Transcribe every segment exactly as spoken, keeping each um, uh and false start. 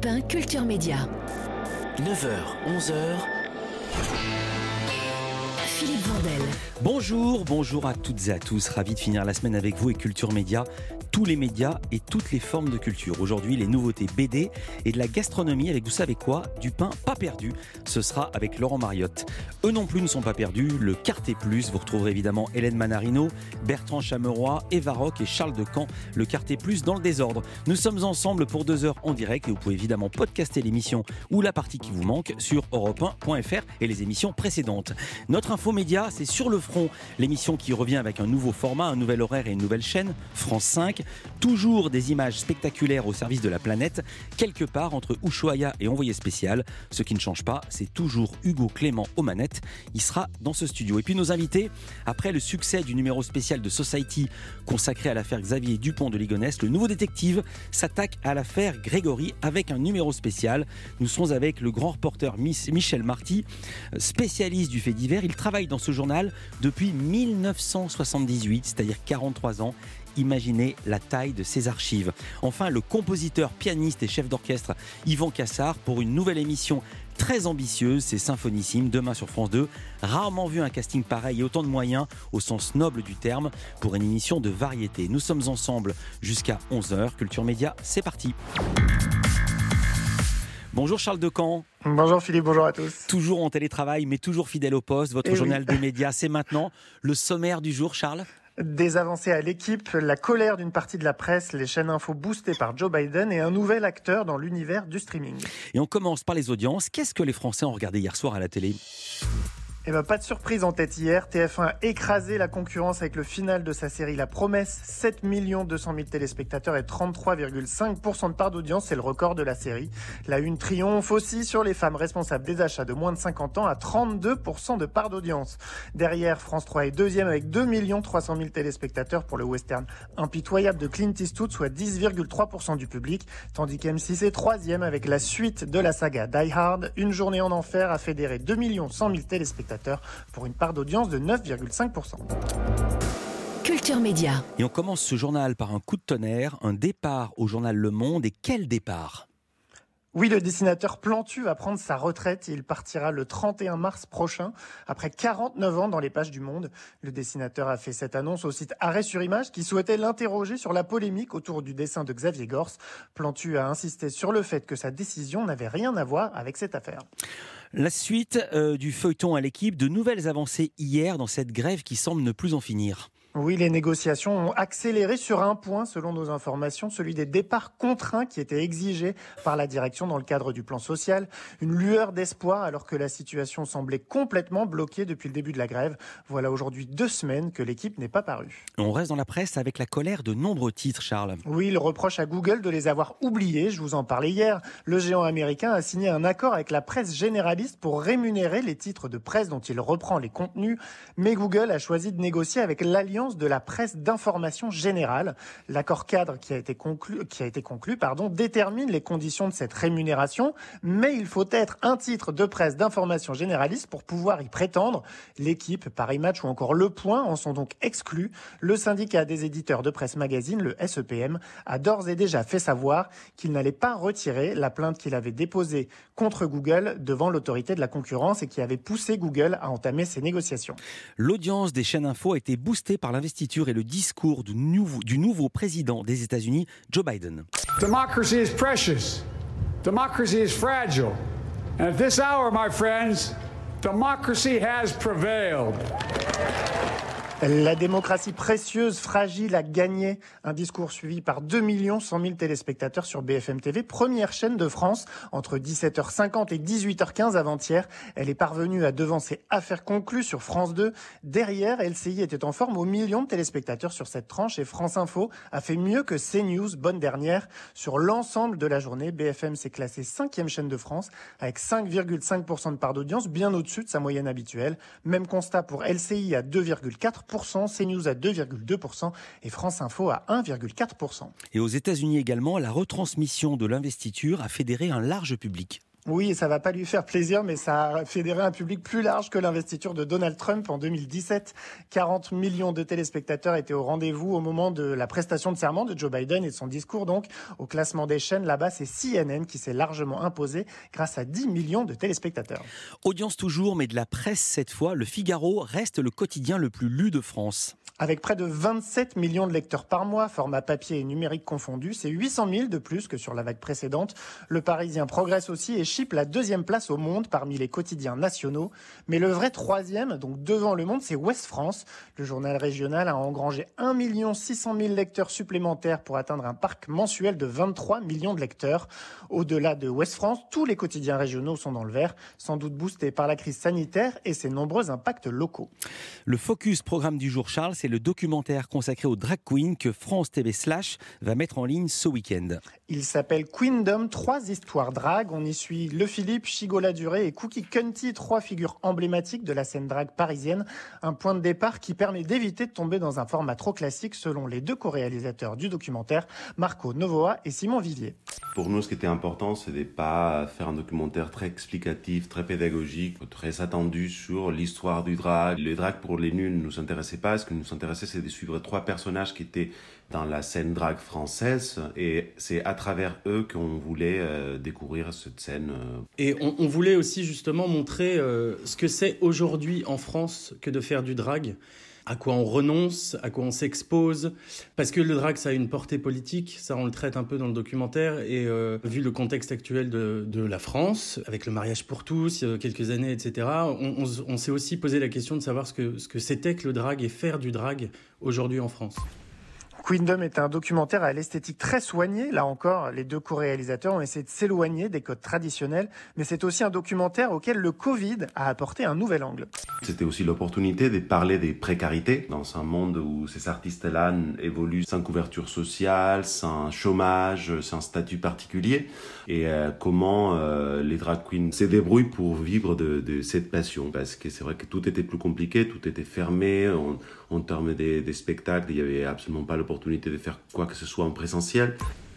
Europe un Culture Média. neuf heures, onze heures. Philippe Vandel. Bonjour, bonjour à toutes et à tous. Ravi de finir la semaine avec vous et Culture Média. Tous les médias et toutes les formes de culture. Aujourd'hui, les nouveautés B D et de la gastronomie avec, vous savez quoi, du pain pas perdu. Ce sera avec Laurent Mariotte. Eux non plus ne sont pas perdus. Le Quartet Plus, vous retrouverez évidemment Hélène Manarino, Bertrand Chameroy, Eva Rock et Charles Decamp. Le Quartet Plus dans le désordre. Nous sommes ensemble pour deux heures en direct et vous pouvez évidemment podcaster l'émission ou la partie qui vous manque sur europe un point f r et les émissions précédentes. Notre info média, c'est Sur le front. L'émission qui revient avec un nouveau format, un nouvel horaire et une nouvelle chaîne, France cinq. Toujours des images spectaculaires au service de la planète, quelque part entre Ushuaïa et Envoyé spécial. Ce qui ne change pas, c'est toujours Hugo Clément aux manettes. Il sera dans ce studio. Et puis nos invités, après le succès du numéro spécial de Society consacré à l'affaire Xavier Dupont de Ligonnès, le nouveau détective s'attaque à l'affaire Grégory avec un numéro spécial. Nous serons avec le grand reporter Michel Marty, spécialiste du fait divers. Il travaille dans ce journal depuis mille neuf cent soixante-dix-huit, c'est-à-dire quarante-trois ans. Imaginez la taille de ces archives. Enfin, le compositeur, pianiste et chef d'orchestre Yvan Cassard pour une nouvelle émission très ambitieuse, c'est Symphonissime, demain sur France deux. Rarement vu un casting pareil et autant de moyens au sens noble du terme pour une émission de variété. Nous sommes ensemble jusqu'à onze heures. Culture Média, c'est parti. Bonjour Charles Decamp. Bonjour Philippe, bonjour à tous. Toujours en télétravail, mais toujours fidèle au poste. Votre Et journal oui. des médias, c'est maintenant. Le sommaire du jour, Charles ? Des avancées à l'équipe, la colère d'une partie de la presse, les chaînes info boostées par Joe Biden et un nouvel acteur dans l'univers du streaming. Et on commence par les audiences. Qu'est-ce que les Français ont regardé hier soir à la télé ? Eh ben, pas de surprise en tête hier. T F un a écrasé la concurrence avec le final de sa série La Promesse. sept millions deux cent mille téléspectateurs et trente-trois virgule cinq pour cent de part d'audience. C'est le record de la série. La une triomphe aussi sur les femmes responsables des achats de moins de cinquante ans à trente-deux pour cent de part d'audience. Derrière, France trois est deuxième avec deux millions trois cent mille téléspectateurs pour le western impitoyable de Clint Eastwood, soit dix virgule trois pour cent du public. Tandis qu'M six est troisième avec la suite de la saga Die Hard. Une journée en enfer a fédéré deux millions cent mille téléspectateurs pour une part d'audience de neuf virgule cinq pour cent. Culture Média. Et on commence ce journal par un coup de tonnerre, un départ au journal Le Monde. Et quel départ ? Oui, le dessinateur Plantu va prendre sa retraite. Il partira le trente et un mars prochain, après quarante-neuf ans dans les pages du Monde. Le dessinateur a fait cette annonce au site Arrêt sur Image, qui souhaitait l'interroger sur la polémique autour du dessin de Xavier Gors. Plantu a insisté sur le fait que sa décision n'avait rien à voir avec cette affaire. La suite euh, du feuilleton à l'équipe, de nouvelles avancées hier dans cette grève qui semble ne plus en finir. Oui, les négociations ont accéléré sur un point, selon nos informations, celui des départs contraints qui étaient exigés par la direction dans le cadre du plan social. Une lueur d'espoir alors que la situation semblait complètement bloquée depuis le début de la grève. Voilà aujourd'hui deux semaines que l'équipe n'est pas parue. On reste dans la presse avec la colère de nombreux titres, Charles. Oui, il reproche à Google de les avoir oubliés. Je vous en parlais hier. Le géant américain a signé un accord avec la presse généraliste pour rémunérer les titres de presse dont il reprend les contenus. Mais Google a choisi de négocier avec l'Alliance de la presse d'information générale. L'accord cadre qui a été conclu, qui a été conclu, pardon, détermine les conditions de cette rémunération, mais il faut être un titre de presse d'information généraliste pour pouvoir y prétendre. L'équipe, Paris Match ou encore Le Point en sont donc exclus. Le syndicat des éditeurs de presse magazine, le S E P M, a d'ores et déjà fait savoir qu'il n'allait pas retirer la plainte qu'il avait déposée contre Google devant l'autorité de la concurrence et qui avait poussé Google à entamer ces négociations. L'audience des chaînes info a été boostée par l'investiture et le discours du nouveau, du nouveau président des États-Unis, Joe Biden. Democracy is precious. Democracy is fragile. And at this hour, my friends, democracy has prevailed. La démocratie précieuse, fragile, a gagné. Un discours suivi par deux millions cent mille téléspectateurs sur B F M T V, première chaîne de France, entre dix-sept heures cinquante et dix-huit heures quinze avant-hier. Elle est parvenue à devancer Affaires conclues sur France deux. Derrière, L C I était en forme aux millions de téléspectateurs sur cette tranche et France Info a fait mieux que CNews, bonne dernière. Sur l'ensemble de la journée, B F M s'est classée cinquième chaîne de France avec cinq virgule cinq pour cent de part d'audience, bien au-dessus de sa moyenne habituelle. Même constat pour L C I à deux virgule quatre pour cent, CNews à deux virgule deux pour cent et France Info à un virgule quatre pour cent. Et aux États-Unis également, la retransmission de l'investiture a fédéré un large public. Oui, et ça va pas lui faire plaisir, mais ça a fédéré un public plus large que l'investiture de Donald Trump en deux mille dix-sept. quarante millions de téléspectateurs étaient au rendez-vous au moment de la prestation de serment de Joe Biden et de son discours. Donc, au classement des chaînes, là-bas, c'est C N N qui s'est largement imposé grâce à dix millions de téléspectateurs. Audience toujours, mais de la presse cette fois. Le Figaro reste le quotidien le plus lu de France. Avec près de vingt-sept millions de lecteurs par mois, format papier et numérique confondus, c'est huit cent mille de plus que sur la vague précédente. Le Parisien progresse aussi et chipe la deuxième place au monde parmi les quotidiens nationaux. Mais le vrai troisième, donc devant Le Monde, c'est Ouest France. Le journal régional a engrangé un million six cent mille lecteurs supplémentaires pour atteindre un parc mensuel de vingt-trois millions de lecteurs. Au-delà de Ouest France, tous les quotidiens régionaux sont dans le vert, sans doute boostés par la crise sanitaire et ses nombreux impacts locaux. Le focus programme du jour, Charles, c'est le documentaire consacré aux drag queens que France T V Slash va mettre en ligne ce week-end. Il s'appelle Queendom, trois histoires drag. On y suit Le Philippe, Chigola Duré et Cookie Cunty, trois figures emblématiques de la scène drag parisienne. Un point de départ qui permet d'éviter de tomber dans un format trop classique selon les deux co-réalisateurs du documentaire, Marco Novoa et Simon Vivier. Pour nous, ce qui était important, c'est de ne pas faire un documentaire très explicatif, très pédagogique, très attendu sur l'histoire du drag. Le drag pour les nuls ne nous intéressait pas. Ce qui nous intéressait, c'est de suivre trois personnages qui étaient dans la scène drag française. Et c'est à travers eux qu'on voulait euh, découvrir cette scène. Euh... Et on, on voulait aussi justement montrer euh, ce que c'est aujourd'hui en France que de faire du drag. À quoi on renonce, à quoi on s'expose, parce que le drag ça a une portée politique, ça on le traite un peu dans le documentaire, et euh, vu le contexte actuel de, de la France, avec le mariage pour tous, il y a quelques années, et cetera, on, on, on s'est aussi posé la question de savoir ce que, ce que c'était que le drag et faire du drag aujourd'hui en France. Queendom est un documentaire à l'esthétique très soignée. Là encore, les deux co-réalisateurs ont essayé de s'éloigner des codes traditionnels. Mais c'est aussi un documentaire auquel le Covid a apporté un nouvel angle. C'était aussi l'opportunité de parler des précarités dans un monde où ces artistes-là évoluent sans couverture sociale, sans chômage, sans statut particulier. Et euh, comment euh, les drag queens se débrouillent pour vivre de, de cette passion. Parce que c'est vrai que tout était plus compliqué, tout était fermé. En, en termes des, des spectacles, il n'y avait absolument pas l'opportunité opportunité de faire quoi que ce soit en présentiel.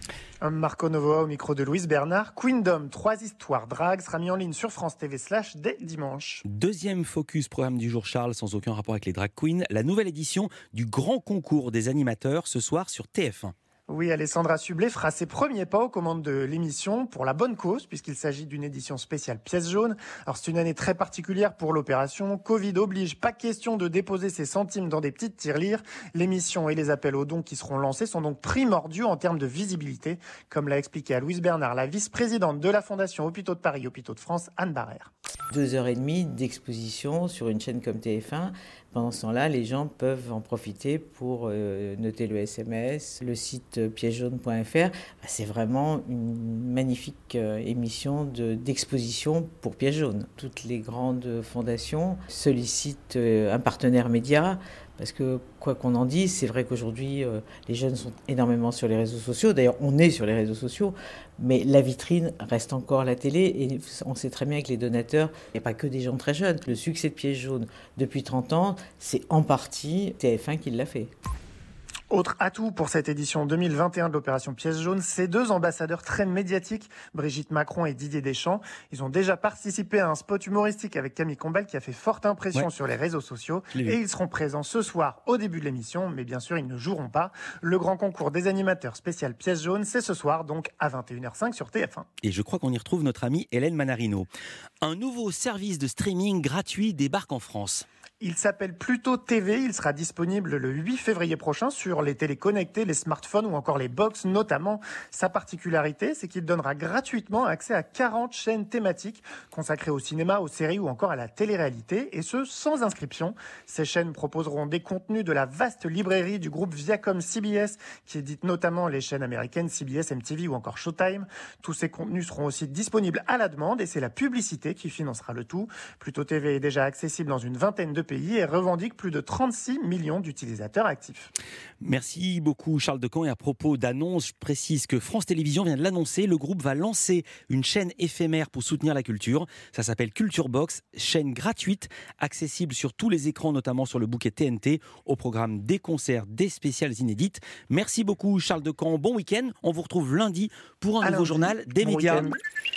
Marco Novoa au micro de Louise Bernard. Queendom, trois histoires drag, sera mis en ligne sur France T V Slash dès dimanche. Deuxième focus programme du jour, Charles, sans aucun rapport avec les drag queens, la nouvelle édition du grand concours des animateurs ce soir sur T F un. Oui, Alessandra Sublet fera ses premiers pas aux commandes de l'émission pour la bonne cause, puisqu'il s'agit d'une édition spéciale pièce jaune. Alors c'est une année très particulière pour l'opération. Covid oblige, pas question de déposer ses centimes dans des petites tirelires. L'émission et les appels aux dons qui seront lancés sont donc primordiaux en termes de visibilité, comme l'a expliqué à Louise Bernard, la vice-présidente de la Fondation Hôpitaux de Paris, Hôpitaux de France, Anne Barrère. Deux heures et demie d'exposition sur une chaîne comme T F un. Pendant ce temps-là, les gens peuvent en profiter pour euh, noter le S M S, le site pièce jaune point f r. C'est vraiment une magnifique euh, émission de, d'exposition pour Pièce jaune. Toutes les grandes fondations sollicitent euh, un partenaire média. Parce que, quoi qu'on en dise, c'est vrai qu'aujourd'hui, euh, les jeunes sont énormément sur les réseaux sociaux. D'ailleurs, on est sur les réseaux sociaux, mais la vitrine reste encore la télé. Et on sait très bien que les donateurs, il n'y a pas que des gens très jeunes. Le succès de Pièce jaune depuis trente ans, c'est en partie T F un qui l'a fait. Autre atout pour cette édition deux mille vingt et un de l'opération Pièce jaune, ces deux ambassadeurs très médiatiques, Brigitte Macron et Didier Deschamps, ils ont déjà participé à un spot humoristique avec Camille Combal qui a fait forte impression ouais. sur les réseaux sociaux. Et ils seront présents ce soir au début de l'émission, mais bien sûr ils ne joueront pas. Le grand concours des animateurs spécial Pièce jaune, c'est ce soir donc à vingt et une heures cinq sur T F un. Et je crois qu'on y retrouve notre amie Hélène Manarino. Un nouveau service de streaming gratuit débarque en France. Il s'appelle Pluto T V, il sera disponible le huit février prochain sur les télés connectées, les smartphones ou encore les box notamment. Sa particularité, c'est qu'il donnera gratuitement accès à quarante chaînes thématiques consacrées au cinéma, aux séries ou encore à la télé-réalité, et ce sans inscription. Ces chaînes proposeront des contenus de la vaste librairie du groupe Viacom C B S qui édite notamment les chaînes américaines C B S, M T V ou encore Showtime. Tous ces contenus seront aussi disponibles à la demande et c'est la publicité qui financera le tout. Pluto T V est déjà accessible dans une vingtaine de pays et revendique plus de trente-six millions d'utilisateurs actifs. Merci beaucoup Charles Decamp. Et à propos d'annonces, je précise que France Télévisions vient de l'annoncer. Le groupe va lancer une chaîne éphémère pour soutenir la culture. Ça s'appelle Culture Box, chaîne gratuite, accessible sur tous les écrans, notamment sur le bouquet T N T, au programme des concerts, des spéciales inédites. Merci beaucoup Charles Decamp. Bon week-end. On vous retrouve lundi pour un à nouveau lundi. journal des bon médias. Week-end.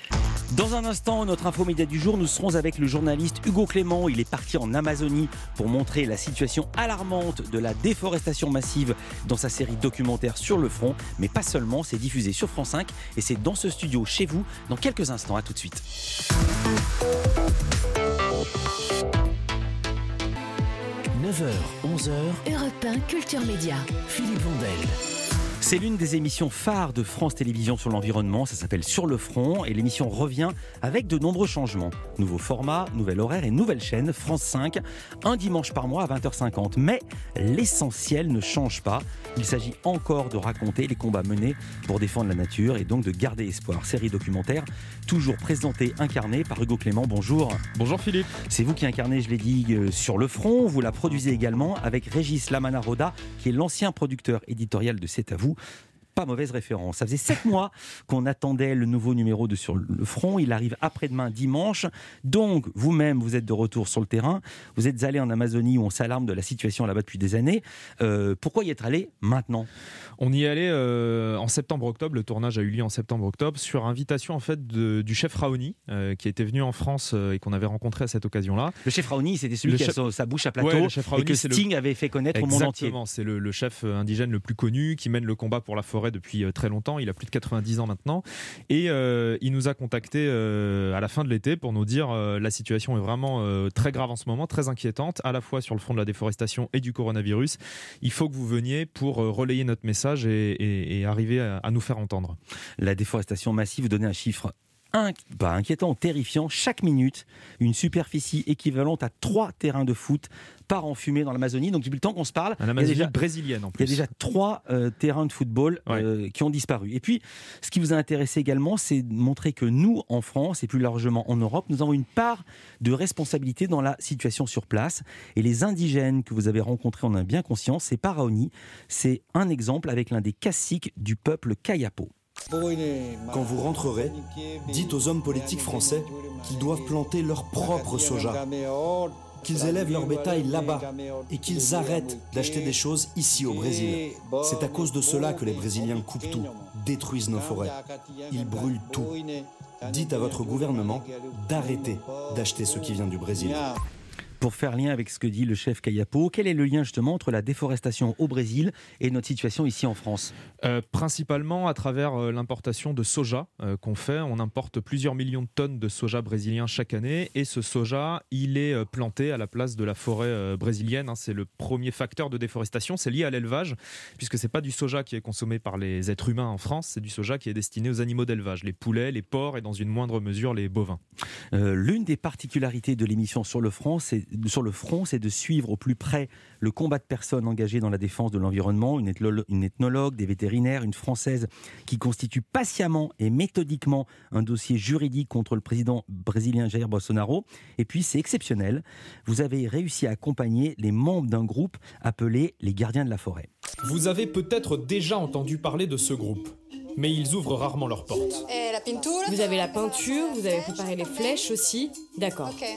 Dans un instant, notre infomédia du jour, nous serons avec le journaliste Hugo Clément. Il est parti en Amazonie pour montrer la situation alarmante de la déforestation massive dans sa série documentaire Sur le front. Mais pas seulement, c'est diffusé sur France cinq et c'est dans ce studio chez vous dans quelques instants. À tout de suite. neuf heures, onze heures, Europe un Culture Média. Philippe Vandel. C'est l'une des émissions phares de France Télévisions sur l'environnement, ça s'appelle Sur le front et l'émission revient avec de nombreux changements. Nouveau format, nouvel horaire et nouvelle chaîne, France cinq, un dimanche par mois à vingt heures cinquante. Mais l'essentiel ne change pas, il s'agit encore de raconter les combats menés pour défendre la nature et donc de garder espoir. Série documentaire, toujours présentée, incarnée par Hugo Clément, bonjour. Bonjour Philippe. C'est vous qui incarnez, je l'ai dit, euh, Sur le front, vous la produisez également avec Régis Lamana-Roda qui est l'ancien producteur éditorial de C'est à vous. Pas mauvaise référence. Ça faisait sept mois qu'on attendait le nouveau numéro de Sur le front. Il arrive après-demain dimanche. Donc, vous-même, vous êtes de retour sur le terrain. Vous êtes allé en Amazonie où on s'alarme de la situation là-bas depuis des années. Euh, pourquoi y être allé maintenant ? On y est allé euh, en septembre-octobre. Le tournage a eu lieu en septembre-octobre sur invitation en fait de, du chef Raoni euh, qui était venu en France euh, et qu'on avait rencontré à cette occasion-là. Le chef Raoni, c'était celui le qui chef... a sa bouche à plateau ouais, Raoni, et que Sting le... avait fait connaître Exactement, au monde entier. Exactement, c'est le, le chef indigène le plus connu qui mène le combat pour la forêt depuis très longtemps. Il a plus de quatre-vingt-dix ans maintenant et euh, il nous a contacté euh, à la fin de l'été pour nous dire euh, la situation est vraiment euh, très grave en ce moment, très inquiétante, à la fois sur le front de la déforestation et du coronavirus. Il faut que vous veniez pour euh, relayer notre message et, et, et arriver à, à nous faire entendre. La déforestation massive, vous donnez un chiffre Inqui- bah, inquiétant, terrifiant. Chaque minute, une superficie équivalente à trois terrains de foot part en fumée dans l'Amazonie. Donc depuis le temps qu'on se parle, il y a déjà brésilienne en plus. Il y a déjà trois euh, terrains de football euh, ouais. qui ont disparu. Et puis, ce qui vous a intéressé également, c'est de montrer que nous, en France et plus largement en Europe, nous avons une part de responsabilité dans la situation sur place. Et les indigènes que vous avez rencontrés, on en a bien conscience, c'est pas Raoni, c'est un exemple avec l'un des caciques du peuple Kayapo. Quand vous rentrerez, dites aux hommes politiques français qu'ils doivent planter leur propre soja, qu'ils élèvent leur bétail là-bas et qu'ils arrêtent d'acheter des choses ici au Brésil. C'est à cause de cela que les Brésiliens coupent tout, détruisent nos forêts. Ils brûlent tout. Dites à votre gouvernement d'arrêter d'acheter ce qui vient du Brésil. Pour faire lien avec ce que dit le chef Kayapo, quel est le lien justement entre la déforestation au Brésil et notre situation ici en France ? euh, Principalement à travers euh, l'importation de soja euh, qu'on fait. On importe plusieurs millions de tonnes de soja brésilien chaque année et ce soja, il est euh, planté à la place de la forêt euh, brésilienne. Hein. C'est le premier facteur de déforestation. C'est lié à l'élevage puisque c'est pas du soja qui est consommé par les êtres humains en France, c'est du soja qui est destiné aux animaux d'élevage, les poulets, les porcs et dans une moindre mesure les bovins. Euh, l'une des particularités de l'émission Sur le front, c'est Sur le front, c'est de suivre au plus près le combat de personnes engagées dans la défense de l'environnement, une, ethnolo- une ethnologue, des vétérinaires, une Française qui constitue patiemment et méthodiquement un dossier juridique contre le président brésilien Jair Bolsonaro. Et puis, c'est exceptionnel, vous avez réussi à accompagner les membres d'un groupe appelé les Gardiens de la Forêt. Vous avez peut-être déjà entendu parler de ce groupe, mais ils ouvrent rarement leurs portes. Et la peinture. Vous avez la peinture, vous avez préparé les flèches aussi. D'accord. Okay.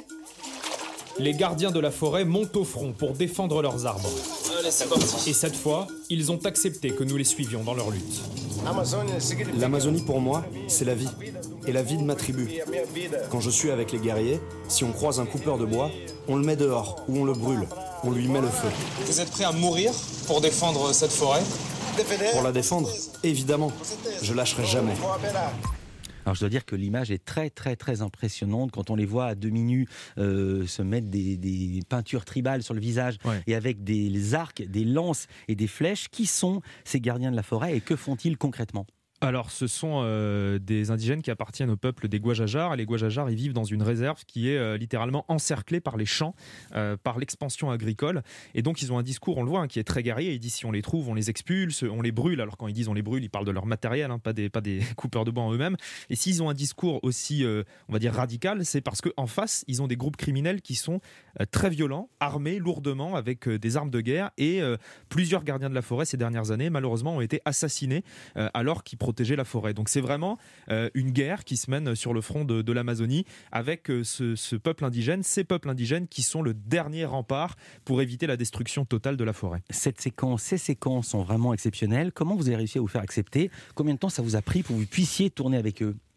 Les gardiens de la forêt montent au front pour défendre leurs arbres. Allez, c'est parti. Et cette fois, ils ont accepté que nous les suivions dans leur lutte. L'Amazonie pour moi, c'est la vie. Et la vie de ma tribu. Quand je suis avec les guerriers, si on croise un coupeur de bois, on le met dehors ou on le brûle. On lui met le feu. Vous êtes prêts à mourir pour défendre cette forêt ? Pour la défendre, évidemment. Je lâcherai jamais. Alors je dois dire que l'image est très très très impressionnante quand on les voit à demi nus euh, se mettre des, des peintures tribales sur le visage ouais. et avec des arcs, des lances et des flèches. Qui sont ces gardiens de la forêt et que font-ils concrètement ? Alors, ce sont euh, des indigènes qui appartiennent au peuple des Guajajars. Et les Guajajars, ils vivent dans une réserve qui est euh, littéralement encerclée par les champs, euh, par l'expansion agricole. Et donc, ils ont un discours, on le voit, hein, qui est très guerrier. Ils disent si on les trouve, on les expulse, on les brûle. Alors, quand ils disent on les brûle, ils parlent de leur matériel, hein, pas des, pas des coupeurs de bois en eux-mêmes. Et s'ils ont un discours aussi, euh, on va dire, radical, c'est parce qu'en face, ils ont des groupes criminels qui sont euh, très violents, armés lourdement avec euh, des armes de guerre. Et euh, plusieurs gardiens de la forêt ces dernières années, malheureusement, ont été assassinés euh, alors qu'ils protéger la forêt. Donc c'est vraiment euh, une guerre qui se mène sur le front de, de l'Amazonie avec euh, ce, ce peuple indigène, ces peuples indigènes qui sont le dernier rempart pour éviter la destruction totale de la forêt. Cette séquence, ces séquences sont vraiment exceptionnelles. Comment vous avez réussi à vous faire accepter ? Combien de temps ça vous a pris pour que vous puissiez tourner avec eux ?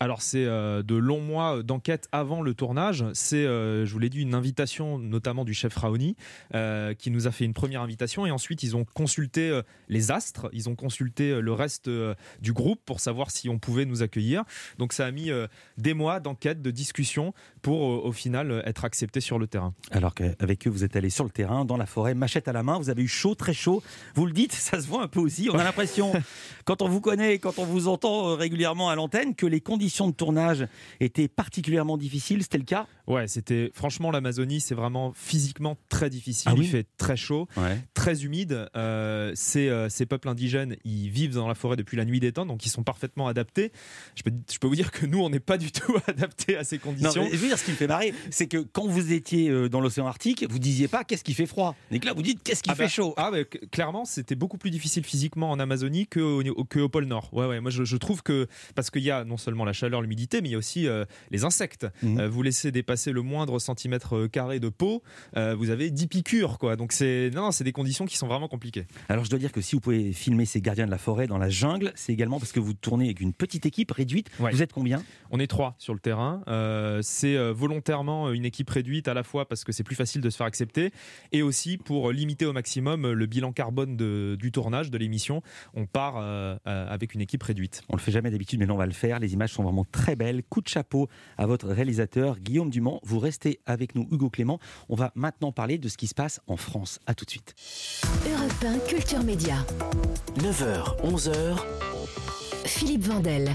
Alors c'est euh, de longs mois d'enquête avant le tournage. C'est, euh, je vous l'ai dit, une invitation notamment du chef Raoni euh, qui nous a fait une première invitation et ensuite ils ont consulté euh, les astres, ils ont consulté euh, le reste euh, du groupe pour savoir si on pouvait nous accueillir. Donc ça a mis euh, des mois d'enquête, de discussion pour euh, au final euh, être accepté sur le terrain. Alors qu'avec eux vous êtes allé sur le terrain, dans la forêt, machette à la main, vous avez eu chaud, très chaud. Vous le dites, ça se voit un peu aussi. On a l'impression, quand on vous connaît, quand on vous entend euh, régulièrement à l'antenne, que les conditions de tournage étaient particulièrement difficiles, c'était le cas ? Ouais, c'était franchement l'Amazonie, c'est vraiment physiquement très difficile. Ah oui ? Il fait très chaud, ouais. très humide. Euh, ces, euh, ces peuples indigènes, ils vivent dans la forêt depuis la nuit des temps, donc ils sont parfaitement adaptés. Je peux, je peux vous dire que nous, on n'est pas du tout adaptés à ces conditions. Non, je veux dire, ce qui me fait marrer, c'est que quand vous étiez dans l'océan Arctique, vous disiez pas qu'est-ce qui fait froid. Et que là, vous dites qu'est-ce qui ah fait bah, chaud. Ah bah, clairement, c'était beaucoup plus difficile physiquement en Amazonie qu'au, qu'au pôle Nord. Ouais, ouais. Moi, je, je trouve que parce qu'il y a non seulement la chaleur, l'humidité, mais il y a aussi euh, les insectes. Mmh. Euh, vous laissez dépasser le moindre centimètre carré de peau, euh, vous avez dix piqûres, quoi. Donc c'est non, c'est des conditions qui sont vraiment compliquées. Alors je dois dire que si vous pouvez filmer ces gardiens de la forêt dans la jungle, c'est également parce que vous tournez avec une petite équipe réduite. Ouais. Vous êtes combien ? On est trois sur le terrain. Euh, c'est euh, volontairement une équipe réduite à la fois parce que c'est plus facile de se faire accepter et aussi pour limiter au maximum le bilan carbone de, du tournage de l'émission. On part euh, euh, avec une équipe réduite. On le fait jamais d'habitude, mais là on va le faire. Les images sont vraiment très belles. Coup de chapeau à votre réalisateur Guillaume Dumont. Vous restez avec nous, Hugo Clément. On va maintenant parler de ce qui se passe en France. À tout de suite. Europe un Culture Média. neuf heures, onze heures. Philippe Vandel.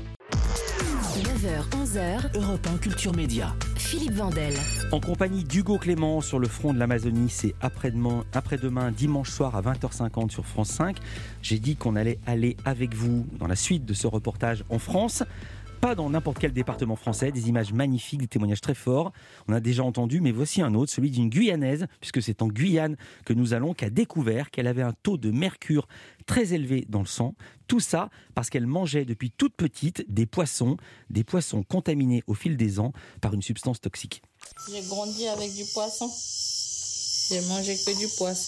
neuf heures, onze heures. Europe un Culture Média. Philippe Vandel. En compagnie d'Hugo Clément sur le front de l'Amazonie, c'est après-demain, après-demain, dimanche soir à vingt heures cinquante sur France cinq. J'ai dit qu'on allait aller avec vous dans la suite de ce reportage en France. Pas dans n'importe quel département français, des images magnifiques, des témoignages très forts. On a déjà entendu, mais voici un autre, celui d'une Guyanaise, puisque c'est en Guyane que nous allons, qui a découvert qu'elle avait un taux de mercure très élevé dans le sang. Tout ça parce qu'elle mangeait depuis toute petite des poissons, des poissons contaminés au fil des ans par une substance toxique. J'ai grandi avec du poisson. J'ai mangé que du poisson.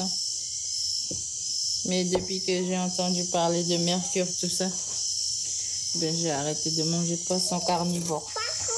Mais depuis que j'ai entendu parler de mercure, tout ça, ben, j'ai arrêté de manger de poisson carnivore.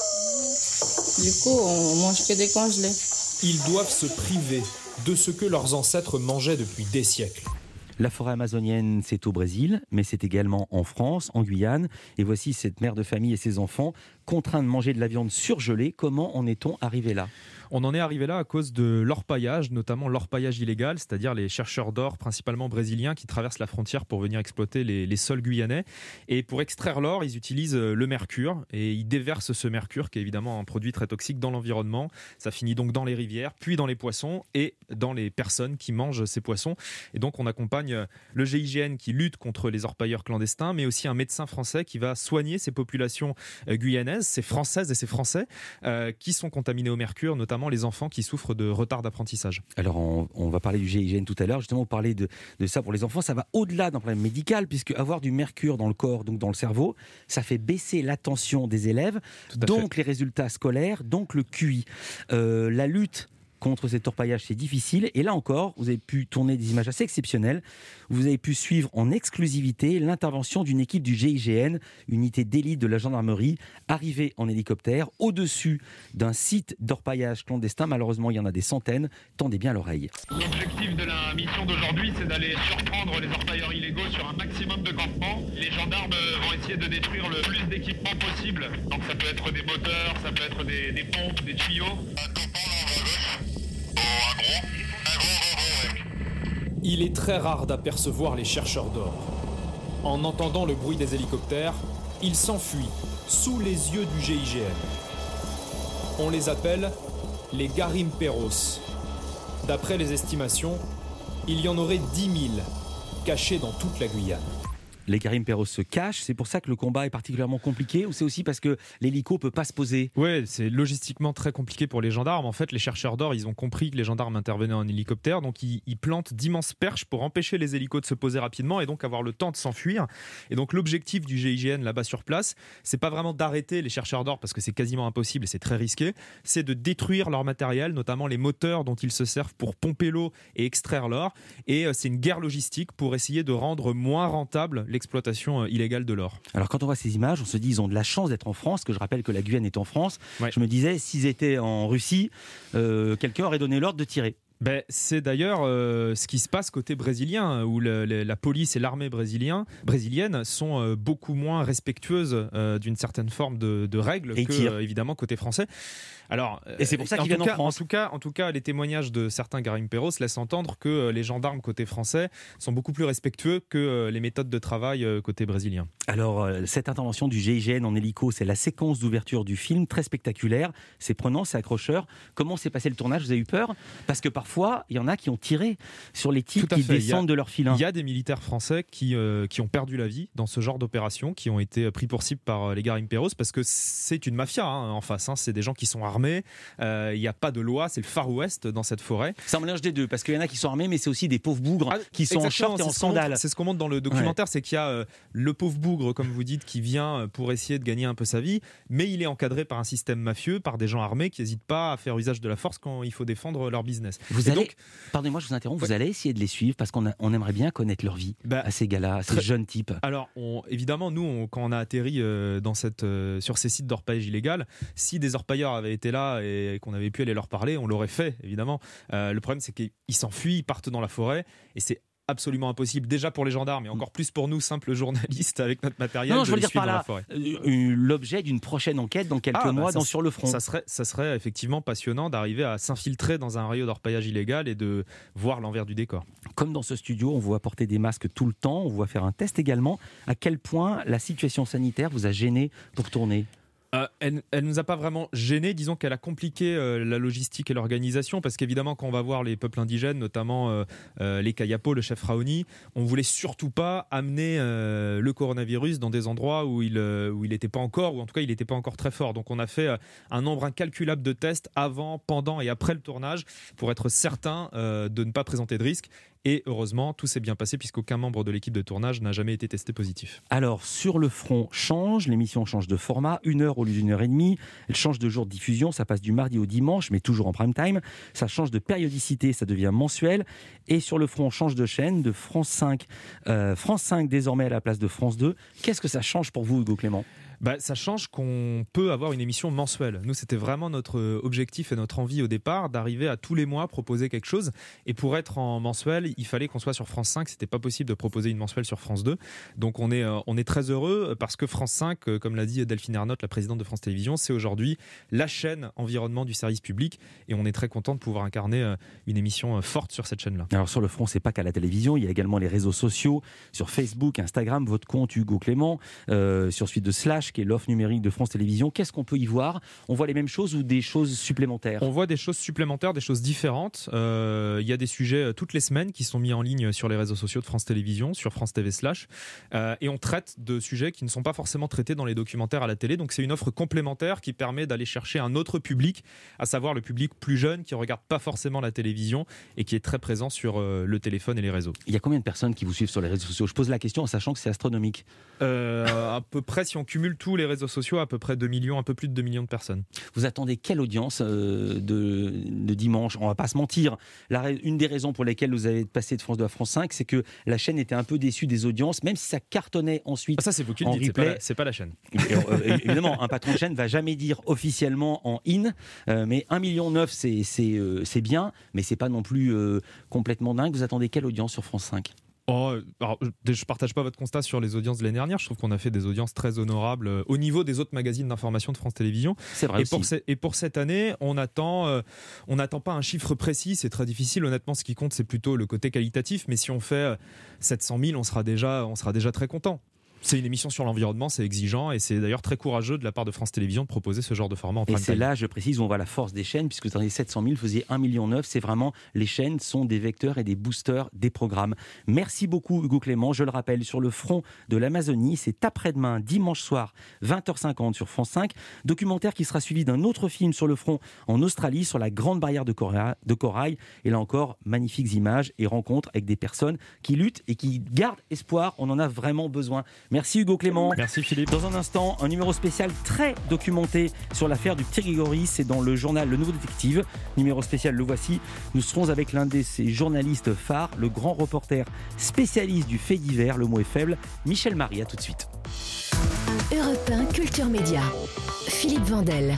Du coup, on mange que des congelés. Ils doivent se priver de ce que leurs ancêtres mangeaient depuis des siècles. La forêt amazonienne, c'est au Brésil, mais c'est également en France, en Guyane. Et voici cette mère de famille et ses enfants contraints de manger de la viande surgelée. Comment en est-on arrivé là ? On en est arrivé là à cause de l'orpaillage, notamment l'orpaillage illégal, c'est-à-dire les chercheurs d'or, principalement brésiliens, qui traversent la frontière pour venir exploiter les, les sols guyanais. Et pour extraire l'or, ils utilisent le mercure et ils déversent ce mercure, qui est évidemment un produit très toxique, dans l'environnement. Ça finit donc dans les rivières, puis dans les poissons et dans les personnes qui mangent ces poissons. Et donc on accompagne le G I G N qui lutte contre les orpailleurs clandestins, mais aussi un médecin français qui va soigner ces populations guyanaises, ces Françaises et ces Français euh, qui sont contaminés au mercure, notamment les enfants qui souffrent de retard d'apprentissage. Alors on, on va parler du G I G N tout à l'heure, justement on parlait de, de ça pour les enfants, ça va au-delà d'un problème médical, puisque avoir du mercure dans le corps, donc dans le cerveau, ça fait baisser l'attention des élèves, donc fait. Les résultats scolaires, donc le Q I. Euh, la lutte contre cet orpaillage, c'est difficile. Et là encore, vous avez pu tourner des images assez exceptionnelles. Vous avez pu suivre en exclusivité l'intervention d'une équipe du G I G N, unité d'élite de la gendarmerie, arrivée en hélicoptère au-dessus d'un site d'orpaillage clandestin. Malheureusement, il y en a des centaines. Tendez bien l'oreille. L'objectif de la mission d'aujourd'hui, c'est d'aller surprendre les orpailleurs illégaux sur un maximum de campements. Les gendarmes vont essayer de détruire le plus d'équipements possible. Donc ça peut être des moteurs, ça peut être des, des pompes, des tuyaux. Il est très rare d'apercevoir les chercheurs d'or. En entendant le bruit des hélicoptères, ils s'enfuient sous les yeux du G I G N. On les appelle les garimperos. D'après les estimations, il y en aurait dix mille cachés dans toute la Guyane. Les garimperos se cachent, c'est pour ça que le combat est particulièrement compliqué, ou c'est aussi parce que l'hélico ne peut pas se poser ? Oui, c'est logistiquement très compliqué pour les gendarmes. En fait, les chercheurs d'or, ils ont compris que les gendarmes intervenaient en hélicoptère, donc ils, ils plantent d'immenses perches pour empêcher les hélicos de se poser rapidement et donc avoir le temps de s'enfuir. Et donc l'objectif du G I G N là-bas sur place, c'est pas vraiment d'arrêter les chercheurs d'or parce que c'est quasiment impossible et c'est très risqué, c'est de détruire leur matériel, notamment les moteurs dont ils se servent pour pomper l'eau et extraire l'or. Et c'est une guerre logistique pour essayer de rendre moins rentable l'exploitation l'exploitation illégale de l'or. Alors quand on voit ces images, on se dit ils ont de la chance d'être en France, que je rappelle que la Guyane est en France. Ouais. Je me disais, s'ils étaient en Russie, euh, quelqu'un aurait donné l'ordre de tirer. Ben, c'est d'ailleurs euh, ce qui se passe côté brésilien, où le, le, la police et l'armée brésilienne, brésilienne sont euh, beaucoup moins respectueuses euh, d'une certaine forme de, de règles et que, euh, évidemment, côté français. Alors, et c'est pour ça qu'ils viennent en cas, France. En tout, cas, en tout cas, les témoignages de certains garimperos laissent entendre que les gendarmes côté français sont beaucoup plus respectueux que les méthodes de travail côté brésilien. Alors, cette intervention du G I G N en hélico, c'est la séquence d'ouverture du film, très spectaculaire. C'est prenant, c'est accrocheur. Comment s'est passé le tournage ? Vous avez eu peur ? Parce que parfois, il y en a qui ont tiré sur les types qui descendent a, de leur filin. Il y a des militaires français qui, euh, qui ont perdu la vie dans ce genre d'opération, qui ont été pris pour cible par les garimperos, parce que c'est une mafia hein, en face. Hein. C'est des gens qui sont armés. Il euh, n'y a pas de loi, c'est le Far West dans cette forêt. C'est un mélange des deux, parce qu'il y en a qui sont armés, mais c'est aussi des pauvres bougres ah, qui sont en short et en sandales. C'est ce qu'on montre dans le documentaire, ouais. C'est qu'il y a euh, le pauvre bougre, comme vous dites, qui vient pour essayer de gagner un peu sa vie, mais il est encadré par un système mafieux, par des gens armés qui n'hésitent pas à faire usage de la force quand il faut défendre leur business. Vous et allez, donc, pardonnez-moi, je vous interromps, ouais. Vous allez essayer de les suivre, parce qu'on a, on aimerait bien connaître leur vie bah, à ces gars-là, à ces très, jeunes types. Alors, on, évidemment, nous, on, quand on a atterri euh, dans cette, euh, sur ces sites d'orpaillage illégal, si des orpailleurs avaient été là et qu'on avait pu aller leur parler, on l'aurait fait, évidemment. Euh, le problème, c'est qu'ils s'enfuient, ils partent dans la forêt, et c'est absolument impossible, déjà pour les gendarmes, et encore plus pour nous, simples journalistes, avec notre matériel, non, de je veux les dire suivre par là, dans la forêt. Euh, l'objet d'une prochaine enquête dans quelques ah, mois bah, dans ça, Sur le front. Ça serait, ça serait effectivement passionnant d'arriver à s'infiltrer dans un rayon d'orpaillage illégal et de voir l'envers du décor. Comme dans ce studio, on voit porter des masques tout le temps, on voit faire un test également. À quel point la situation sanitaire vous a gêné pour tourner ? Euh, elle ne nous a pas vraiment gênés, disons qu'elle a compliqué euh, la logistique et l'organisation, parce qu'évidemment quand on va voir les peuples indigènes, notamment euh, euh, les Kayapos, le chef Raoni, on voulait surtout pas amener euh, le coronavirus dans des endroits où il euh, où il n'était pas encore, ou en tout cas il n'était pas encore très fort. Donc on a fait euh, un nombre incalculable de tests avant, pendant et après le tournage pour être certain euh, de ne pas présenter de risque. Et heureusement, tout s'est bien passé puisqu'aucun membre de l'équipe de tournage n'a jamais été testé positif. Alors, Sur le front change, l'émission change de format, une heure au lieu d'une heure et demie. Elle change de jour de diffusion, ça passe du mardi au dimanche, mais toujours en prime time. Ça change de périodicité, ça devient mensuel. Et Sur le front change de chaîne, de France cinq, euh, France cinq désormais à la place de France deux. Qu'est-ce que ça change pour vous, Hugo Clément ? Bah, ça change qu'on peut avoir une émission mensuelle. Nous, c'était vraiment notre objectif et notre envie au départ, d'arriver à tous les mois proposer quelque chose. Et pour être en mensuel, il fallait qu'on soit sur France cinq. C'était pas possible de proposer une mensuelle sur France deux. Donc on est, on est très heureux parce que France cinq, comme l'a dit Delphine Ernotte, la présidente de France Télévisions, c'est aujourd'hui la chaîne environnement du service public. Et on est très content de pouvoir incarner une émission forte sur cette chaîne-là. Alors sur le front, c'est pas qu'à la télévision, il y a également les réseaux sociaux, sur Facebook, Instagram, votre compte Hugo Clément, euh, sur suite de Slash, qui est l'offre numérique de France Télévisions. Qu'est-ce qu'on peut y voir ? On voit les mêmes choses ou des choses supplémentaires ? On voit des choses supplémentaires, des choses différentes. Euh, il y a des sujets toutes les semaines qui sont mis en ligne sur les réseaux sociaux de France Télévisions, sur France T V Slash. Euh, et on traite de sujets qui ne sont pas forcément traités dans les documentaires à la télé. Donc c'est une offre complémentaire qui permet d'aller chercher un autre public, à savoir le public plus jeune qui ne regarde pas forcément la télévision et qui est très présent sur euh, le téléphone et les réseaux. Il y a combien de personnes qui vous suivent sur les réseaux sociaux ? Je pose la question en sachant que c'est astronomique. Euh, à peu près, si on cumule tous les réseaux sociaux, à peu près deux millions, un peu plus de deux millions de personnes. Vous attendez quelle audience euh, de, de dimanche ? On ne va pas se mentir. La, une des raisons pour lesquelles vous avez passé de France deux à France cinq, c'est que la chaîne était un peu déçue des audiences, même si ça cartonnait ensuite. Ah, ça, c'est vous qui le dites, c'est pas, la, c'est pas la chaîne. Et, euh, évidemment, un patron de chaîne ne va jamais dire officiellement en in, euh, mais un virgule neuf million, c'est, c'est, euh, c'est bien, mais c'est pas non plus euh, complètement dingue. Vous attendez quelle audience sur France cinq ? Oh, alors, je ne partage pas votre constat sur les audiences de l'année dernière. Je trouve qu'on a fait des audiences très honorables euh, au niveau des autres magazines d'information de France Télévisions. C'est vrai et aussi. Pour ce, et pour cette année, on attend, euh, on n'attend pas un chiffre précis. C'est très difficile. Honnêtement, ce qui compte, c'est plutôt le côté qualitatif. Mais si on fait euh, sept cent mille, on sera déjà, on sera déjà très content. C'est une émission sur l'environnement, c'est exigeant et c'est d'ailleurs très courageux de la part de France Télévisions de proposer ce genre de format en prime time. Et c'est là, je précise, où on voit la force des chaînes, puisque dans les sept cent mille, vous faisiez un virgule neuf million. C'est vraiment, les chaînes sont des vecteurs et des boosters des programmes. Merci beaucoup Hugo Clément. Je le rappelle, Sur le front de l'Amazonie, c'est après-demain, dimanche soir, vingt heures cinquante sur France cinq. Documentaire qui sera suivi d'un autre film sur le front en Australie, sur la grande barrière de corail. De corail. Et là encore, magnifiques images et rencontres avec des personnes qui luttent et qui gardent espoir. On en a vraiment besoin. Merci Hugo Clément. Merci Philippe. Dans un instant, un numéro spécial très documenté sur l'affaire du petit Grégory. C'est dans le journal Le Nouveau Détective. Numéro spécial, le voici. Nous serons avec l'un de ses journalistes phares, le grand reporter spécialiste du fait divers, le mot est faible, Michel Marie. À tout de suite. Europe un Culture Média. Philippe Vandel.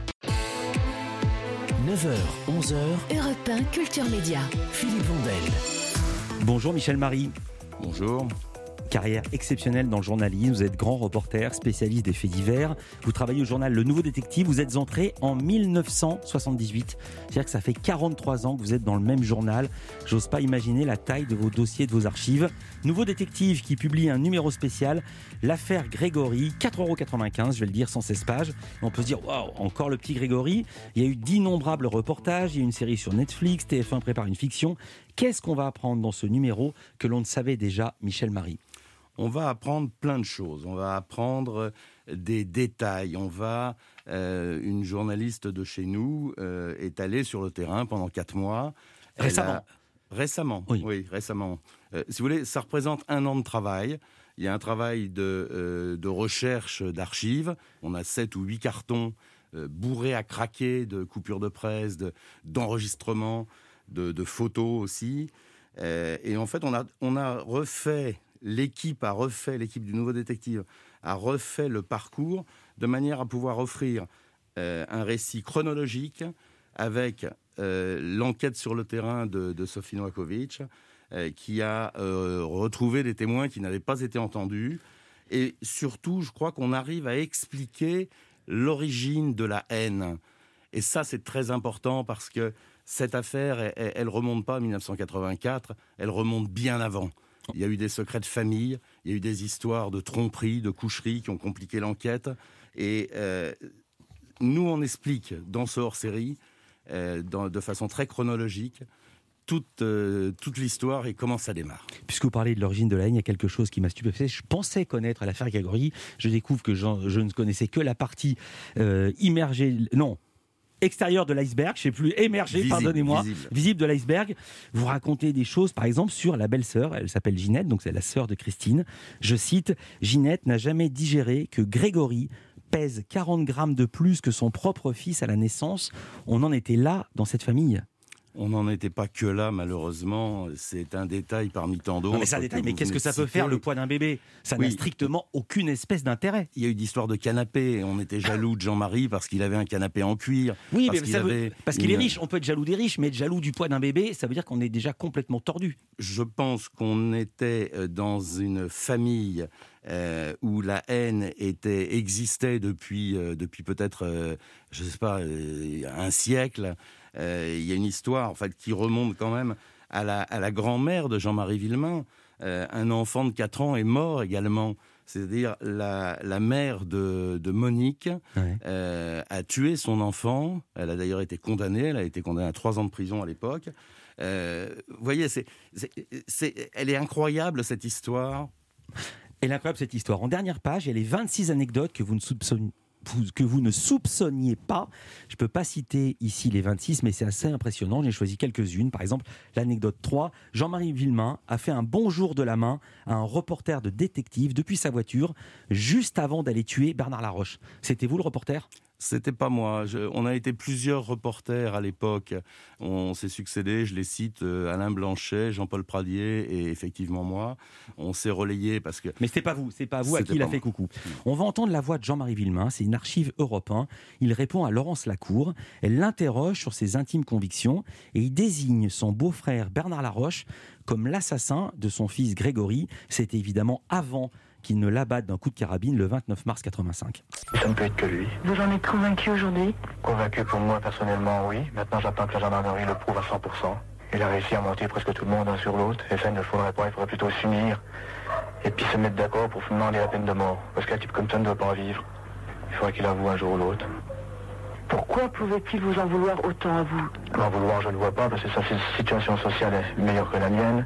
neuf heures, onze heures. Europe un Culture Média. Philippe Vandel. Bonjour Michel Marie. Bonjour. Carrière exceptionnelle dans le journalisme, vous êtes grand reporter, spécialiste des faits divers, vous travaillez au journal Le Nouveau Détective, vous êtes entré en mille neuf cent soixante-dix-huit, c'est-à-dire que ça fait quarante-trois ans que vous êtes dans le même journal, j'ose pas imaginer la taille de vos dossiers, de vos archives. Nouveau Détective qui publie un numéro spécial, l'affaire Grégory, quatre euros quatre-vingt-quinze, je vais le dire, cent seize pages, on peut se dire, waouh, encore le petit Grégory, il y a eu d'innombrables reportages, il y a eu une série sur Netflix, T F un prépare une fiction. Qu'est-ce qu'on va apprendre dans ce numéro que l'on ne savait déjà, Michel Marie ? On va apprendre plein de choses. On va apprendre des détails. On va, euh, une journaliste de chez nous euh, est allée sur le terrain pendant quatre mois. Récemment. A... Récemment. Oui, oui récemment. Euh, si vous voulez, ça représente un an de travail. Il y a un travail de, euh, de recherche d'archives. On a sept ou huit cartons euh, bourrés à craquer de coupures de presse, de, d'enregistrements, de, de photos aussi. Euh, et en fait, on a, on a refait... L'équipe a refait, l'équipe du Nouveau Détective a refait le parcours de manière à pouvoir offrir euh, un récit chronologique avec euh, l'enquête sur le terrain de, de Sophie Novakovic, euh, qui a euh, retrouvé des témoins qui n'avaient pas été entendus. Et surtout, je crois qu'on arrive à expliquer l'origine de la haine. Et ça, c'est très important parce que cette affaire, elle ne remonte pas à dix-neuf cent quatre-vingt-quatre, elle remonte bien avant. Il y a eu des secrets de famille, il y a eu des histoires de tromperie, de coucherie qui ont compliqué l'enquête. Et euh, nous, on explique dans ce hors-série, euh, dans, de façon très chronologique, toute, euh, toute l'histoire et comment ça démarre. Puisque vous parlez de l'origine de la haine, il y a quelque chose qui m'a stupéfait. Je pensais connaître l'affaire Grégory. Je découvre que je, je ne connaissais que la partie euh, immergée... Non extérieur de l'iceberg, je ne sais plus, émergé, visible, pardonnez-moi, visible. visible de l'iceberg. Vous racontez des choses, par exemple, sur la belle-sœur, elle s'appelle Ginette, donc c'est la sœur de Christine. Je cite, « Ginette n'a jamais digéré que Grégory pèse quarante grammes de plus que son propre fils à la naissance. » On en était là dans cette famille. On n'en était pas que là, malheureusement. C'est un détail parmi tant d'autres. Non, mais c'est un détail, mais qu'est-ce que ça peut faire, le poids d'un bébé ? Ça oui. n'a strictement aucune espèce d'intérêt. Il y a eu d'histoires de canapé. On était jaloux de Jean-Marie parce qu'il avait un canapé en cuir. Oui, parce mais qu'il, ça avait veut... parce qu'il une... est riche. On peut être jaloux des riches, mais être jaloux du poids d'un bébé, ça veut dire qu'on est déjà complètement tordu. Je pense qu'on était dans une famille euh, où la haine était, existait depuis, euh, depuis peut-être, euh, je ne sais pas, euh, un siècle. Il euh, y a une histoire en fait, qui remonte quand même à la, à la grand-mère de Jean-Marie Villemain. Euh, un enfant de quatre ans est mort également. C'est-à-dire la, la mère de, de Monique ouais. euh, a tué son enfant. Elle a d'ailleurs été condamnée. Elle a été condamnée à trois ans de prison à l'époque. Euh, vous voyez, c'est, c'est, c'est, elle est incroyable cette histoire. Elle est incroyable cette histoire. En dernière page, il y a les vingt-six anecdotes que vous ne soupçonnez que vous ne soupçonniez pas. Je ne peux pas citer ici les vingt-six, mais c'est assez impressionnant. J'ai choisi quelques-unes. Par exemple, l'anecdote trois. Jean-Marie Villemain a fait un bonjour de la main à un reporter de détective depuis sa voiture, juste avant d'aller tuer Bernard Laroche. C'était vous le reporter ? C'était pas moi. Je, on a été plusieurs reporters à l'époque. On s'est succédé, je les cite, euh, Alain Blanchet, Jean-Paul Pradier et effectivement moi. On s'est relayé parce que... Mais c'est pas vous, c'est pas vous à qui il a fait coucou. On va entendre la voix de Jean-Marie Villemain, c'est une archive Europe un. Il répond à Laurence Lacour, elle l'interroge sur ses intimes convictions et il désigne son beau-frère Bernard Laroche comme l'assassin de son fils Grégory. C'était évidemment avant qu'il ne l'abatte d'un coup de carabine le vingt-neuf mars quatre-vingt-cinq. Ça ne peut être que lui. Vous en êtes convaincu aujourd'hui ? Convaincu pour moi personnellement, oui. Maintenant j'attends que la gendarmerie le prouve à cent pour cent. Il a réussi à monter presque tout le monde un sur l'autre, et ça il ne faudrait pas, il faudrait plutôt s'unir et puis se mettre d'accord pour demander la peine de mort. Parce qu'un type comme ça ne doit pas en vivre. Il faudrait qu'il avoue un jour ou l'autre. Pourquoi pouvait-il vous en vouloir autant à vous ? M'en vouloir, je ne vois pas, parce que sa situation sociale est meilleure que la mienne.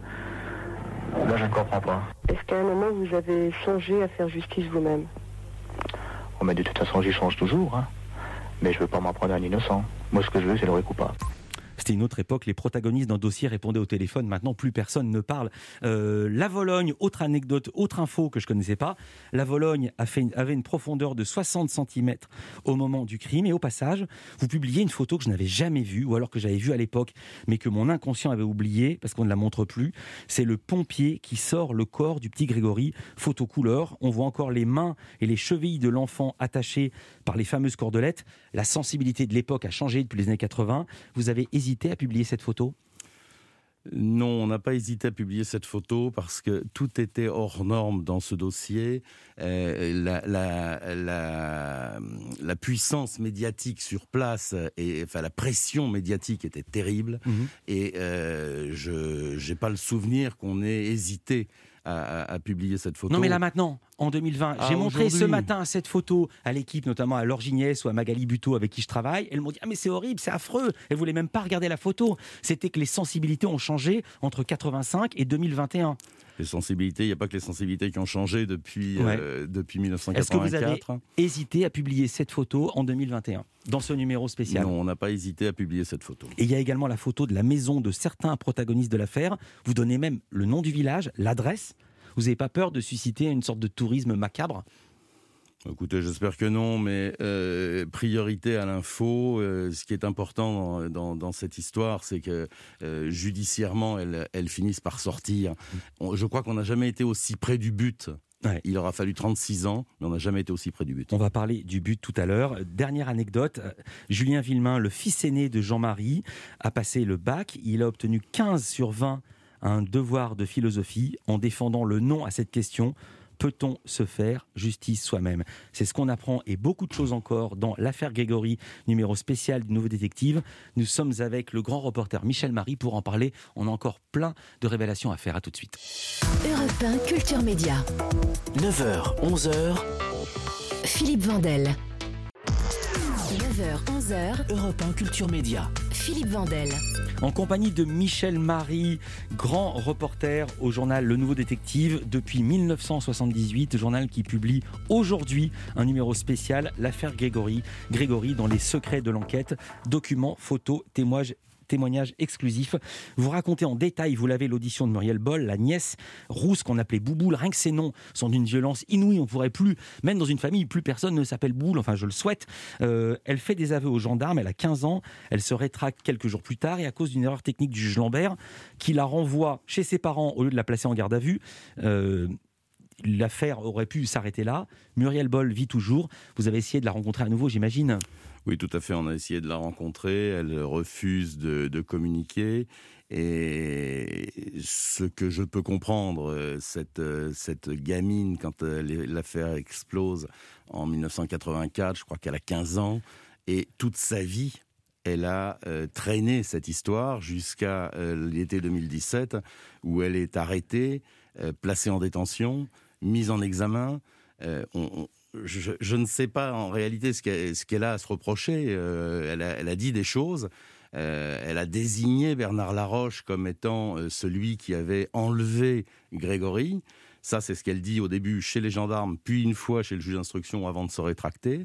Là, je ne comprends pas. Est-ce qu'à un moment, vous avez songé à faire justice vous-même ? Oh, mais de toute façon, j'y songe toujours, hein. Mais je ne veux pas m'en prendre à un innocent. Moi, ce que je veux, c'est le vrai coupable. C'était une autre époque, les protagonistes d'un dossier répondaient au téléphone, maintenant plus personne ne parle. Euh, la Vologne, autre anecdote, autre info que je ne connaissais pas, la Vologne a fait une, avait une profondeur de soixante centimètres au moment du crime, et au passage, vous publiez une photo que je n'avais jamais vue, ou alors que j'avais vue à l'époque, mais que mon inconscient avait oublié, parce qu'on ne la montre plus. C'est le pompier qui sort le corps du petit Grégory, photo couleur. On voit encore les mains et les chevilles de l'enfant attachées par les fameuses cordelettes. La sensibilité de l'époque a changé depuis les années quatre-vingts. Vous avez hésité à publier cette photo ? Non, on n'a pas hésité à publier cette photo parce que tout était hors norme dans ce dossier. Euh, la, la, la, la puissance médiatique sur place, et, enfin la pression médiatique était terrible. Mmh. Et euh, je n'ai pas le souvenir qu'on ait hésité à, à, à publier cette photo. Non mais là maintenant, en deux mille vingt, ah, j'ai montré ce matin cette photo à l'équipe, notamment à Laure Gignès ou à Magali Buteau avec qui je travaille. Elles m'ont dit « Ah mais c'est horrible, c'est affreux !» Elles ne voulaient même pas regarder la photo. C'était que les sensibilités ont changé entre quatre-vingt-cinq et deux mille vingt et un. Les sensibilités, il n'y a pas que les sensibilités qui ont changé depuis, ouais. euh, depuis mille neuf cent quatre-vingt-quatre. Est-ce que vous avez hésité à publier cette photo en deux mille vingt et un, dans ce numéro spécial ? Non, on n'a pas hésité à publier cette photo. Et il y a également la photo de la maison de certains protagonistes de l'affaire. Vous donnez même le nom du village, l'adresse. Vous n'avez pas peur de susciter une sorte de tourisme macabre ? Écoutez, j'espère que non, mais euh, priorité à l'info. Euh, ce qui est important dans, dans, dans cette histoire, c'est que euh, judiciairement, elles, elles finissent par sortir. On, je crois qu'on n'a jamais été aussi près du but. Ouais. Il aura fallu trente-six ans, mais on n'a jamais été aussi près du but. On va parler du but tout à l'heure. Dernière anecdote, Julien Villemain, le fils aîné de Jean-Marie, a passé le bac. Il a obtenu quinze sur vingt à un devoir de philosophie en défendant le non à cette question. Peut-on se faire justice soi-même ? C'est ce qu'on apprend et beaucoup de choses encore dans l'affaire Grégory, numéro spécial du Nouveau Détective. Nous sommes avec le grand reporter Michel Marie pour en parler. On a encore plein de révélations à faire. À tout de suite. Europe un Culture Média. neuf heures, onze heures. Philippe Vandel. neuf heures, onze heures. Europe un Culture Média. Philippe Vandel. En compagnie de Michel Marie, grand reporter au journal Le Nouveau Détective depuis mille neuf cent soixante-dix-huit, journal qui publie aujourd'hui un numéro spécial, l'affaire Grégory. Grégory dans les secrets de l'enquête, documents, photos, témoignages, témoignage exclusif. Vous racontez en détail, vous l'avez, l'audition de Muriel Boll, la nièce rousse qu'on appelait Bouboule. Rien que ces noms sont d'une violence inouïe. On ne pourrait plus, même dans une famille, plus personne ne s'appelle Bouboule. Enfin, je le souhaite. Euh, elle fait des aveux aux gendarmes. Elle a quinze ans. Elle se rétracte quelques jours plus tard et à cause d'une erreur technique du juge Lambert, qui la renvoie chez ses parents au lieu de la placer en garde à vue. Euh, L'affaire aurait pu s'arrêter là. Muriel Boll vit toujours. Vous avez essayé de la rencontrer à nouveau, j'imagine ? Oui, tout à fait. On a essayé de la rencontrer. Elle refuse de, de communiquer. Et ce que je peux comprendre, cette, cette gamine, quand l'affaire explose en mille neuf cent quatre-vingt-quatre, je crois qu'elle a quinze ans, et toute sa vie, elle a euh, traîné cette histoire jusqu'à euh, l'été deux mille dix-sept, où elle est arrêtée, euh, placée en détention, mise en examen. Euh, on, on, je, je ne sais pas en réalité ce qu'elle, ce qu'elle a à se reprocher. Euh, elle, a, elle a dit des choses. Euh, elle a désigné Bernard Laroche comme étant euh, celui qui avait enlevé Grégory. Ça, c'est ce qu'elle dit au début chez les gendarmes, puis une fois chez le juge d'instruction avant de se rétracter.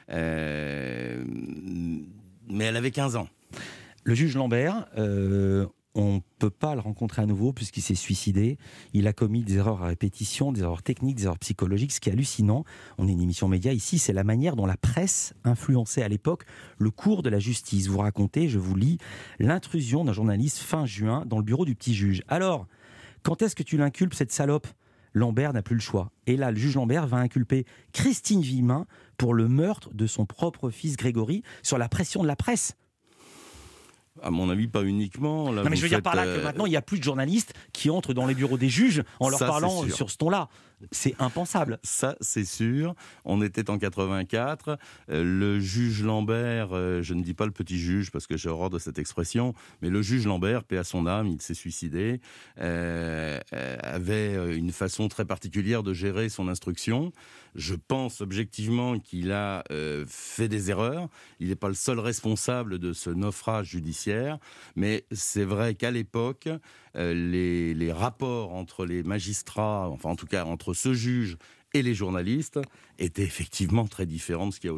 Euh, mais elle avait quinze ans. Le juge Lambert... Euh... on ne peut pas le rencontrer à nouveau puisqu'il s'est suicidé. Il a commis des erreurs à répétition, des erreurs techniques, des erreurs psychologiques. Ce qui est hallucinant, on est une émission média ici, c'est la manière dont la presse influençait à l'époque le cours de la justice. Vous racontez, je vous lis, l'intrusion d'un journaliste fin juin dans le bureau du petit juge. Alors, quand est-ce que tu l'inculpes, cette salope ? Lambert n'a plus le choix. Et là, le juge Lambert va inculper Christine Villemin pour le meurtre de son propre fils Grégory sur la pression de la presse. À mon avis, pas uniquement. Là, non, mais je veux dire faites, par là euh... que maintenant, il n'y a plus de journalistes qui entrent dans les bureaux des juges en leur Ça, parlant sur ce ton-là. C'est impensable. Ça, c'est sûr. On était en quatre-vingt-quatre. Euh, le juge Lambert, euh, je ne dis pas le petit juge parce que j'ai horreur de cette expression, mais le juge Lambert, paix à son âme, il s'est suicidé, euh, euh, avait une façon très particulière de gérer son instruction. Je pense objectivement qu'il a euh, fait des erreurs. Il n'est pas le seul responsable de ce naufrage judiciaire, mais c'est vrai qu'à l'époque, euh, les, les rapports entre les magistrats, enfin en tout cas entre ce juge et les journalistes, étaient effectivement très différents de ce qu'il y a aujourd'hui.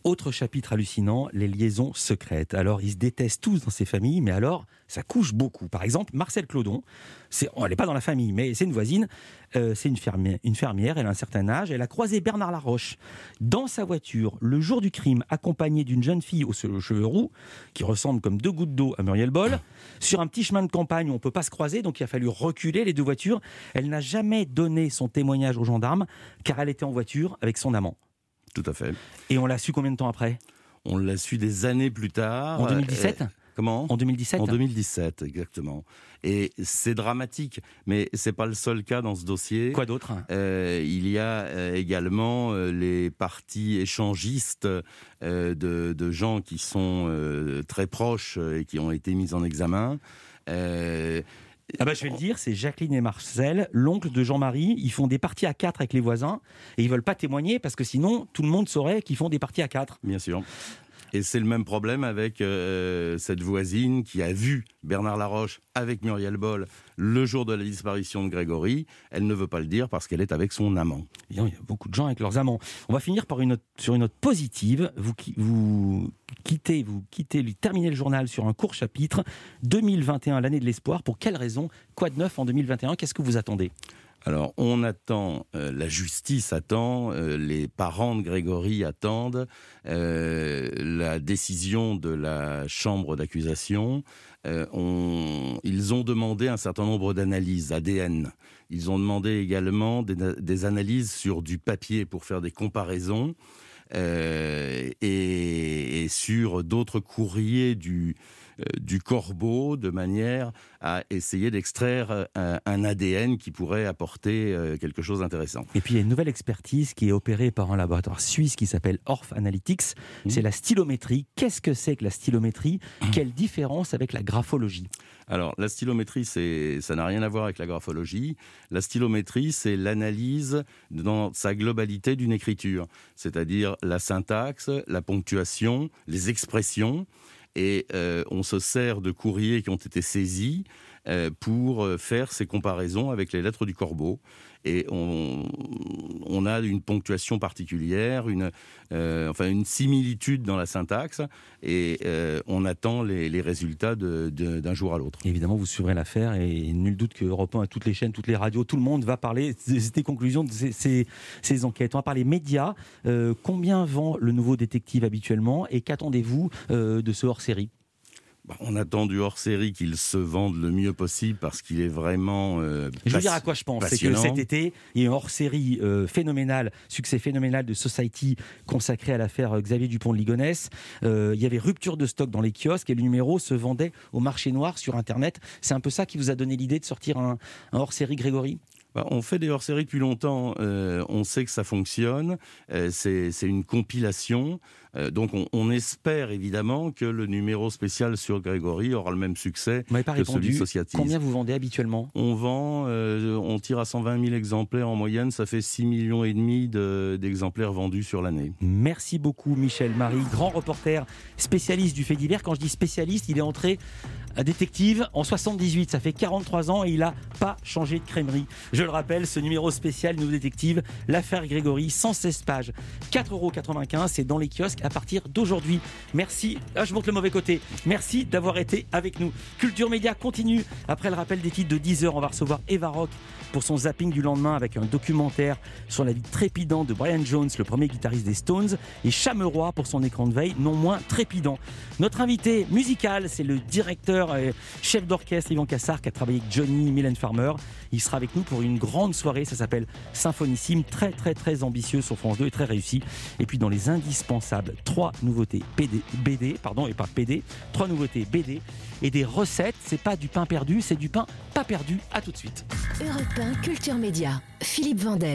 Autre chapitre hallucinant, les liaisons secrètes. Alors, ils se détestent tous dans ces familles, mais alors, ça couche beaucoup. Par exemple, Marcel Clodon, c'est, oh, elle n'est pas dans la famille, mais c'est une voisine, euh, c'est une fermière, une fermière, elle a un certain âge, elle a croisé Bernard Laroche dans sa voiture, le jour du crime, accompagnée d'une jeune fille aux cheveux roux, qui ressemble comme deux gouttes d'eau à Muriel Boll, sur un petit chemin de campagne où on ne peut pas se croiser, donc il a fallu reculer les deux voitures. Elle n'a jamais donné son témoignage aux gendarmes, car elle était en voiture avec son amant. Tout à fait. Et on l'a su combien de temps après ? On l'a su des années plus tard. En deux mille dix-sept ? Euh, comment ? En deux mille dix-sept ? En deux mille dix-sept, exactement. Et c'est dramatique, mais c'est pas le seul cas dans ce dossier. Quoi d'autre ? euh, Il y a euh, également euh, les parties échangistes euh, de, de gens qui sont euh, très proches et qui ont été mis en examen. Euh, Ah bah je vais le dire, c'est Jacqueline et Marcel, l'oncle de Jean-Marie. Ils font des parties à quatre avec les voisins et ils veulent pas témoigner parce que sinon tout le monde saurait qu'ils font des parties à quatre. Bien sûr. Et c'est le même problème avec euh, cette voisine qui a vu Bernard Laroche avec Muriel Boll le jour de la disparition de Grégory. Elle ne veut pas le dire parce qu'elle est avec son amant. Il y a beaucoup de gens avec leurs amants. On va finir par une note, sur une note positive. Vous, vous quittez, vous quittez, lui terminez le journal sur un court chapitre. deux mille vingt et un, l'année de l'espoir. Pour quelle raison ? Quoi de neuf en deux mille vingt et un ? Qu'est-ce que vous attendez ? Alors, on attend, euh, la justice attend, euh, les parents de Grégory attendent euh, la décision de la chambre d'accusation. Euh, on, ils ont demandé un certain nombre d'analyses A D N. Ils ont demandé également des, des analyses sur du papier pour faire des comparaisons euh, et, et sur d'autres courriers du du corbeau, de manière à essayer d'extraire un, un A D N qui pourrait apporter quelque chose d'intéressant. Et puis il y a une nouvelle expertise qui est opérée par un laboratoire suisse qui s'appelle Orff Analytics, mmh. c'est la stylométrie. Qu'est-ce que c'est que la stylométrie ? Quelle différence avec la graphologie ? Alors, la stylométrie, c'est, ça n'a rien à voir avec la graphologie. La stylométrie, c'est l'analyse dans sa globalité d'une écriture, c'est-à-dire la syntaxe, la ponctuation, les expressions. Et euh, on se sert de courriers qui ont été saisis euh, pour faire ces comparaisons avec les lettres du corbeau. Et on, on a une ponctuation particulière, une, euh, enfin une similitude dans la syntaxe, et euh, on attend les, les résultats de, de, d'un jour à l'autre. Évidemment, vous suivrez l'affaire, et nul doute que Europe un, toutes les chaînes, toutes les radios, tout le monde va parler des conclusions de ces, ces, ces enquêtes. On va parler médias. Euh, combien vend le Nouveau Détective habituellement, et qu'attendez-vous euh, de ce hors-série ? On attend du hors-série qu'il se vende le mieux possible parce qu'il est vraiment euh, Je veux dire à quoi je pense, passionnant. C'est que cet été, il y a une hors-série euh, phénoménale, succès phénoménal de Society consacré à l'affaire Xavier Dupont de Ligonnès. Euh, il y avait rupture de stock dans les kiosques et le numéro se vendait au marché noir sur Internet. C'est un peu ça qui vous a donné l'idée de sortir un, un hors-série, Grégory ? Bah, on fait des hors-séries depuis longtemps, euh, on sait que ça fonctionne, euh, c'est, c'est une compilation, euh, donc on, on espère évidemment que le numéro spécial sur Grégory aura le même succès que répondu. Celui de Society. Combien vous vendez habituellement ? On vend, euh, on tire à cent vingt mille exemplaires en moyenne, ça fait six millions et demi de, d'exemplaires vendus sur l'année. Merci beaucoup Michel Marie, grand reporter, spécialiste du fait divers. Quand je dis spécialiste, il est entré à détective en soixante-dix-huit, ça fait quarante-trois ans et il n'a pas changé de crèmerie. Je le rappelle, ce numéro spécial Nouveau Détective, l'affaire Grégory, cent seize pages, quatre euros quatre-vingt-quinze, c'est dans les kiosques à partir d'aujourd'hui. Merci, ah, je monte le mauvais côté, merci d'avoir été avec nous. Culture Média continue, après le rappel des titres de dix heures, on va recevoir Eva Rock pour son zapping du lendemain avec un documentaire sur la vie trépidante de Brian Jones, le premier guitariste des Stones, et Chameroy pour son écran de veille, non moins trépidant. Notre invité musical, c'est le directeur et chef d'orchestre Yvan Cassar qui a travaillé avec Johnny, Mylène Farmer. Il sera avec nous pour une grande soirée, ça s'appelle Symphonissime, très très très ambitieux sur France deux et très réussi. Et puis dans les indispensables, trois nouveautés P D, B D, pardon, et pas P D, trois nouveautés B D et des recettes. C'est pas du pain perdu, c'est du pain pas perdu. À tout de suite. Europe un Culture Média, Philippe Vandel.